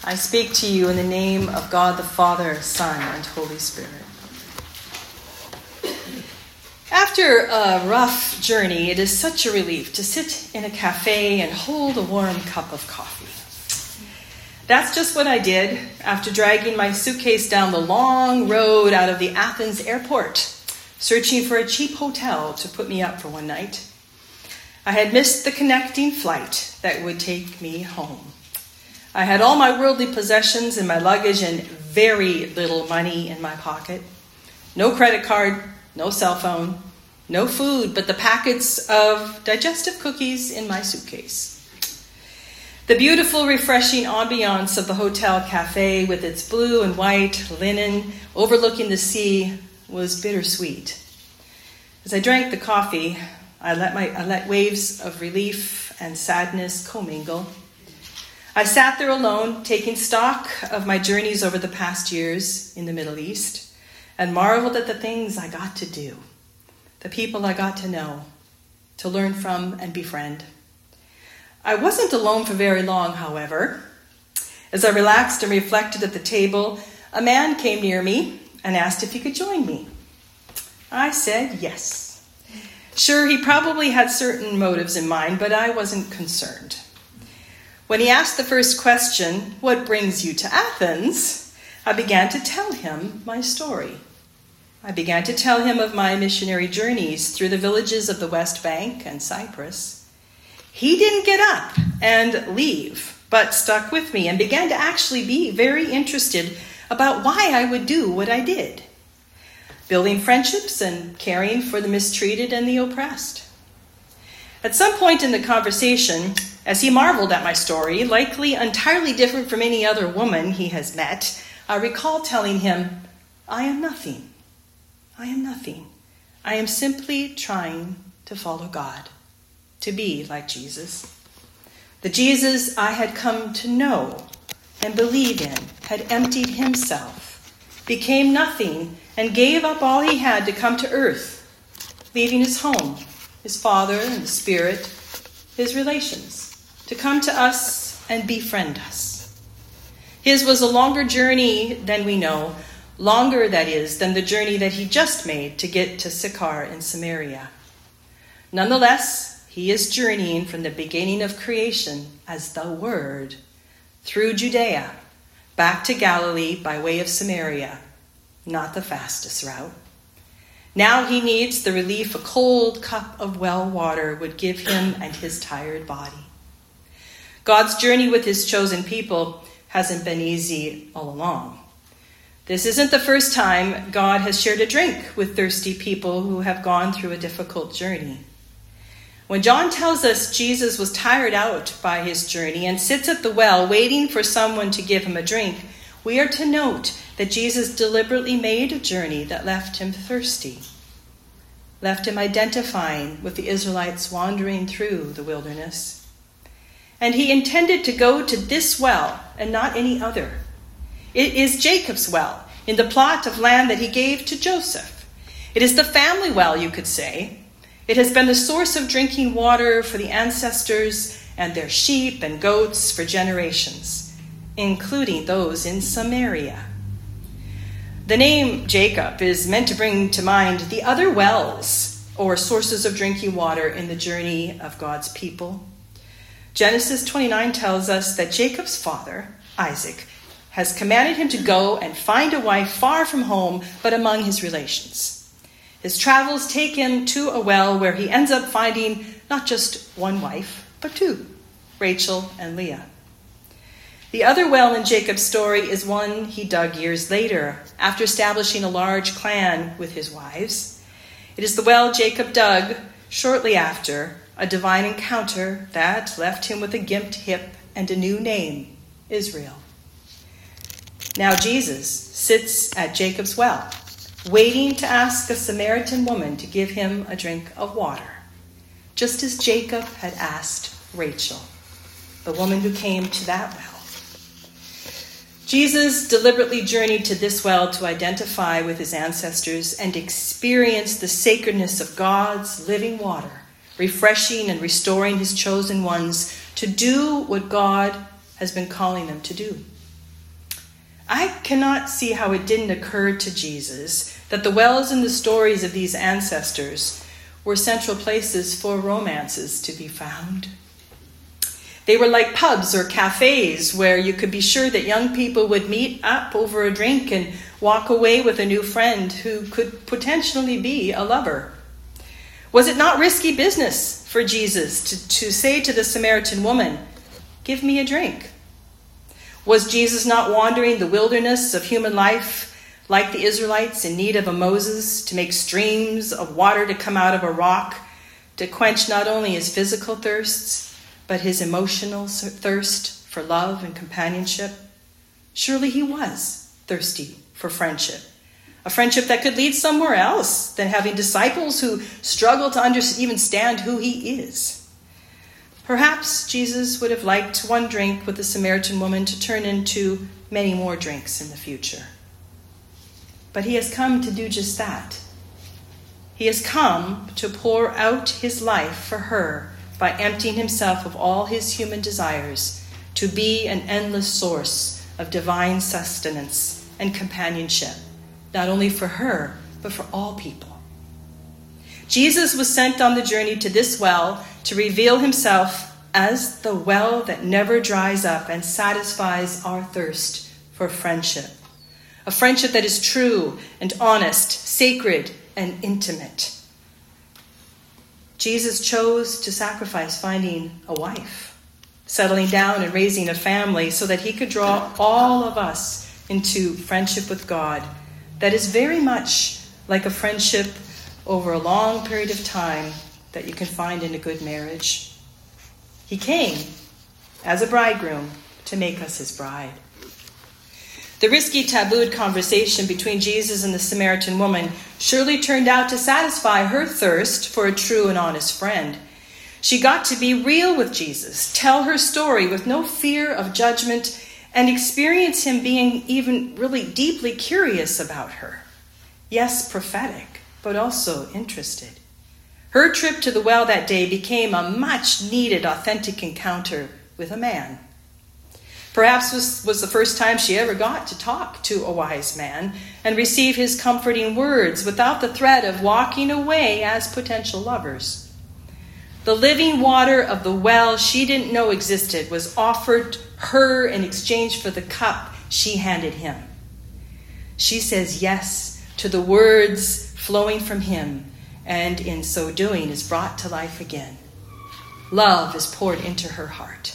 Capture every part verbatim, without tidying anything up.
I speak to you in the name of God the Father, Son, and Holy Spirit. After a rough journey, it is such a relief to sit in a cafe and hold a warm cup of coffee. That's just what I did after dragging my suitcase down the long road out of the Athens airport, searching for a cheap hotel to put me up for one night. I had missed the connecting flight that would take me home. I had all my worldly possessions in my luggage and very little money in my pocket. No credit card, no cell phone, no food, but the packets of digestive cookies in my suitcase. The beautiful, refreshing ambiance of the hotel cafe with its blue and white linen overlooking the sea was bittersweet. As I drank the coffee, I let, my, I let waves of relief and sadness commingle. I sat there alone, taking stock of my journeys over the past years in the Middle East, and marveled at the things I got to do, the people I got to know, to learn from and befriend. I wasn't alone for very long, however. As I relaxed and reflected at the table, a man came near me and asked if he could join me. I said yes. Sure, he probably had certain motives in mind, but I wasn't concerned. When he asked the first question, "What brings you to Athens?" I began to tell him my story. I began to tell him of my missionary journeys through the villages of the West Bank and Cyprus. He didn't get up and leave, but stuck with me and began to actually be very interested about why I would do what I did, building friendships and caring for the mistreated and the oppressed. At some point in the conversation, as he marveled at my story, likely entirely different from any other woman he has met, I recall telling him, I am nothing. I am nothing. I am simply trying to follow God, to be like Jesus. The Jesus I had come to know and believe in had emptied himself, became nothing, and gave up all he had to come to earth, leaving his home, his Father and the Spirit, his relations, to come to us and befriend us. His was a longer journey than we know, longer, that is, than the journey that he just made to get to Sychar in Samaria. Nonetheless, he is journeying from the beginning of creation as the Word through Judea, back to Galilee by way of Samaria, not the fastest route. Now he needs the relief a cold cup of well water would give him and his tired body. God's journey with his chosen people hasn't been easy all along. This isn't the first time God has shared a drink with thirsty people who have gone through a difficult journey. When John tells us Jesus was tired out by his journey and sits at the well waiting for someone to give him a drink, we are to note that Jesus deliberately made a journey that left him thirsty, left him identifying with the Israelites wandering through the wilderness. And he intended to go to this well and not any other. It is Jacob's well in the plot of land that he gave to Joseph. It is the family well, you could say. It has been the source of drinking water for the ancestors and their sheep and goats for generations, including those in Samaria. The name Jacob is meant to bring to mind the other wells or sources of drinking water in the journey of God's people. Genesis twenty-nine tells us that Jacob's father, Isaac, has commanded him to go and find a wife far from home, but among his relations. His travels take him to a well where he ends up finding not just one wife, but two, Rachel and Leah. The other well in Jacob's story is one he dug years later, after establishing a large clan with his wives. It is the well Jacob dug shortly after a divine encounter that left him with a gimped hip and a new name, Israel. Now Jesus sits at Jacob's well, waiting to ask a Samaritan woman to give him a drink of water, just as Jacob had asked Rachel, the woman who came to that well. Jesus deliberately journeyed to this well to identify with his ancestors and experience the sacredness of God's living water, refreshing and restoring his chosen ones to do what God has been calling them to do, I cannot see how it didn't occur to Jesus that the wells in the stories of these ancestors were central places for romances to be found. They were like pubs or cafes where you could be sure that young people would meet up over a drink and walk away with a new friend who could potentially be a lover. Was it not risky business for Jesus to, to say to the Samaritan woman, "Give me a drink"? Was Jesus not wandering the wilderness of human life like the Israelites in need of a Moses to make streams of water to come out of a rock to quench not only his physical thirsts, but his emotional thirst for love and companionship? Surely he was thirsty for friendship, a friendship that could lead somewhere else than having disciples who struggle to under, even stand who he is. Perhaps Jesus would have liked one drink with the Samaritan woman to turn into many more drinks in the future. But he has come to do just that. He has come to pour out his life for her by emptying himself of all his human desires to be an endless source of divine sustenance and companionship, not only for her, but for all people. Jesus was sent on the journey to this well to reveal himself as the well that never dries up and satisfies our thirst for friendship. A friendship that is true and honest, sacred and intimate. Jesus chose to sacrifice finding a wife, settling down and raising a family so that he could draw all of us into friendship with God that is very much like a friendship over a long period of time that you can find in a good marriage. He came as a bridegroom to make us his bride. The risky, tabooed conversation between Jesus and the Samaritan woman surely turned out to satisfy her thirst for a true and honest friend. She got to be real with Jesus, tell her story with no fear of judgment, and experience him being even really deeply curious about her. Yes, prophetic, but also interested. Her trip to the well that day became a much-needed, authentic encounter with a man. Perhaps this was the first time she ever got to talk to a wise man and receive his comforting words without the threat of walking away as potential lovers. The living water of the well she didn't know existed was offered her in exchange for the cup she handed him. She says yes to the words flowing from him, and in so doing is brought to life again. Love is poured into her heart.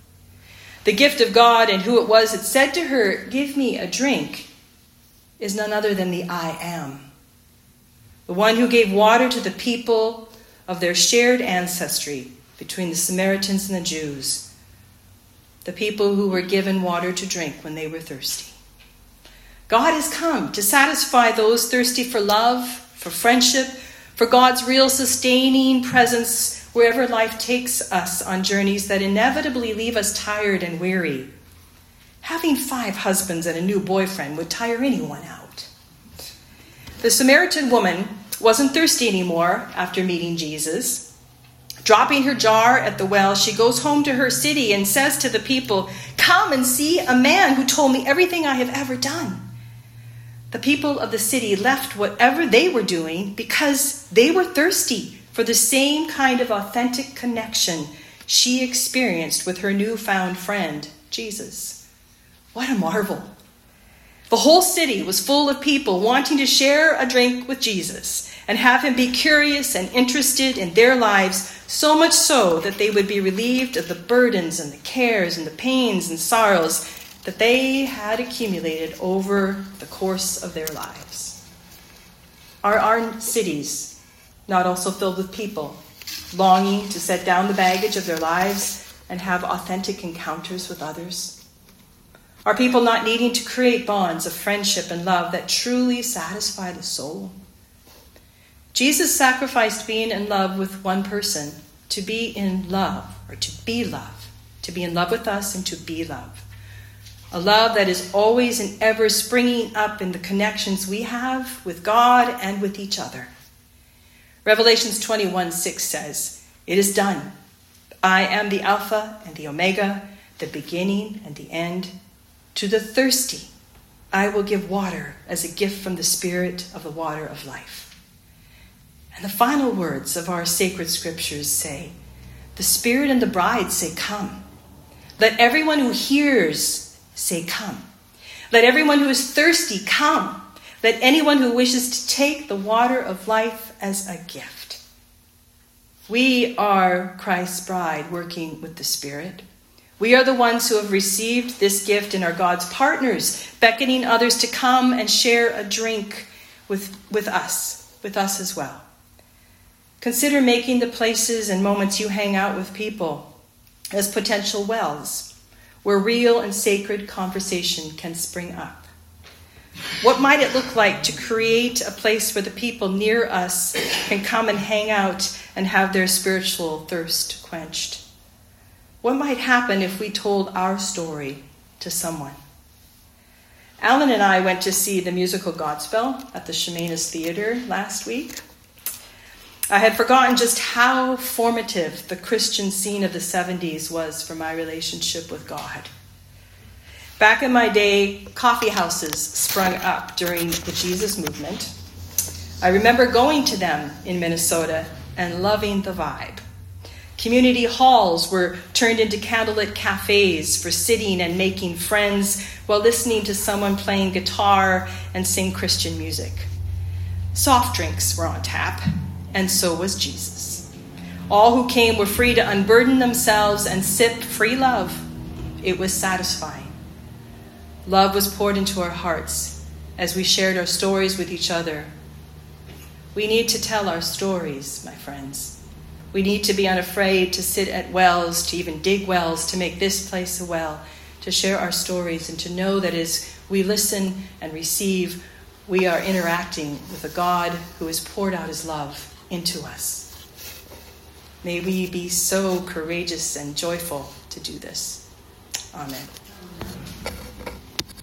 The gift of God and who it was that said to her, "Give me a drink," is none other than the I Am. The one who gave water to the people of their shared ancestry between the Samaritans and the Jews. The people who were given water to drink when they were thirsty. God has come to satisfy those thirsty for love, for friendship, for God's real sustaining presence wherever life takes us on journeys that inevitably leave us tired and weary. Having five husbands and a new boyfriend would tire anyone out. The Samaritan woman wasn't thirsty anymore after meeting Jesus. Dropping her jar at the well, she goes home to her city and says to the people, "Come and see a man who told me everything I have ever done." The people of the city left whatever they were doing because they were thirsty for the same kind of authentic connection she experienced with her newfound friend, Jesus. What a marvel. The whole city was full of people wanting to share a drink with Jesus and have him be curious and interested in their lives, so much so that they would be relieved of the burdens and the cares and the pains and sorrows that they had accumulated over the course of their lives. Are our cities not also filled with people longing to set down the baggage of their lives and have authentic encounters with others? Are people not needing to create bonds of friendship and love that truly satisfy the soul? Jesus sacrificed being in love with one person to be in love, or to be love, to be in love with us and to be love. A love that is always and ever springing up in the connections we have with God and with each other. Revelations twenty-one six says, "It is done. I am the Alpha and the Omega, the beginning and the end. To the thirsty, I will give water as a gift from the Spirit of the water of life. And the final words of our sacred scriptures say, the Spirit and the bride say, come. Let everyone who hears say, come. Let everyone who is thirsty come. Let anyone who wishes to take the water of life as a gift. We are Christ's bride working with the Spirit. We are the ones who have received this gift and are God's partners, beckoning others to come and share a drink with, with us, with us as well. Consider making the places and moments you hang out with people as potential wells where real and sacred conversation can spring up. What might it look like to create a place where the people near us can come and hang out and have their spiritual thirst quenched? What might happen if we told our story to someone? Alan and I went to see the musical Godspell at the Chemainus Theater last week. I had forgotten just how formative the Christian scene of the seventies was for my relationship with God. Back in my day, coffee houses sprung up during the Jesus movement. I remember going to them in Minnesota and loving the vibe. Community halls were turned into candlelit cafes for sitting and making friends while listening to someone playing guitar and sing Christian music. Soft drinks were on tap, and so was Jesus. All who came were free to unburden themselves and sip free love. It was satisfying. Love was poured into our hearts as we shared our stories with each other. We need to tell our stories, my friends. We need to be unafraid to sit at wells, to even dig wells, to make this place a well, to share our stories, and to know that as we listen and receive, we are interacting with a God who has poured out his love into us. May we be so courageous and joyful to do this. Amen.